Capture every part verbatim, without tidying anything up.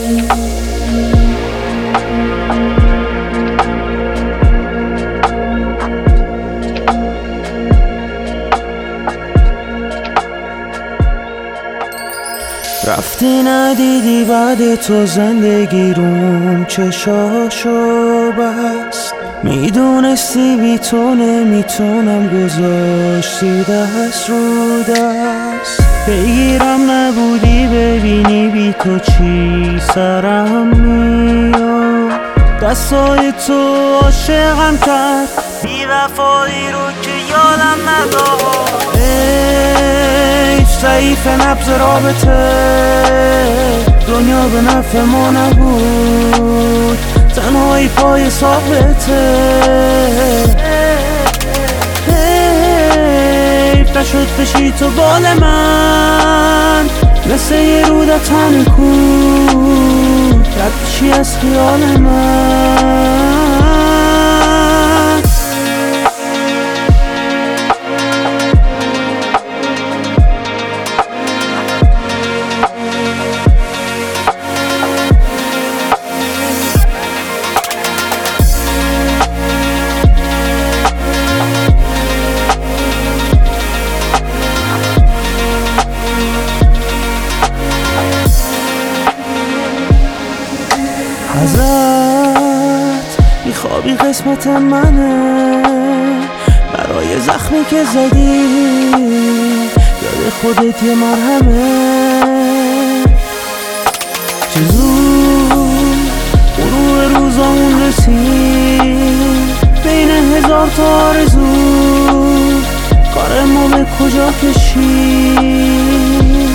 رفتی ندیدی بعد تو زندگی روم چشاشو بست، میدونستی بی تو نمیتونم، گذاشتی دست رو دست. بگیرم نبودی ببینی بی تو چی سرم میاد، دستای تو عاشقم کرد، بی وفایی رو که یادم نداد. ضعیف نبض رابطه، دنیا به نفع ما نبود، تنهایی پای ثابته. حیف نشد بشی تو بال من، مثل یه رود تن کود، رد بشی از خیال من. ازت میخوابی قسمت منه، برای زخمی که زدی یاد خودت یه مرهمه. چه زود غروب روزامون رسید، بین هزار تا آرزو کار ما به کجا کشید.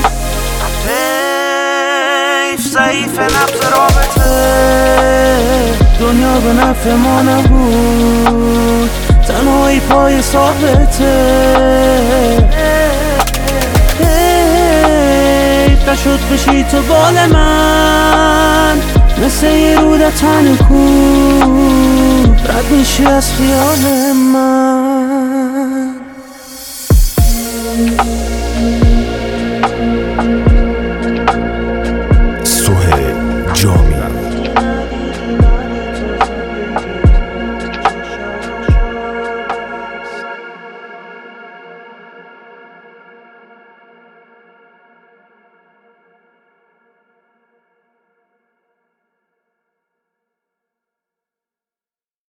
ضعیف نبض رابطه، دنیا به نفع ما نبود، تنهایی پای ثابته. حیف نشد بشی تو بال من، مثل یه رود تن کود، رد میشی از خیال من.